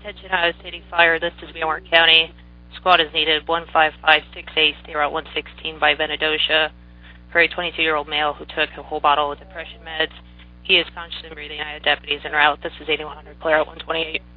Attention, Iowa City Fire. This is Meomar County. Squad is needed 15568, stay Route 116 by Venedocia, for a 22-year-old male who took a whole bottle of depression meds. He is conscious and breathing. I have deputies en route. This is 8100 Clear Route 128.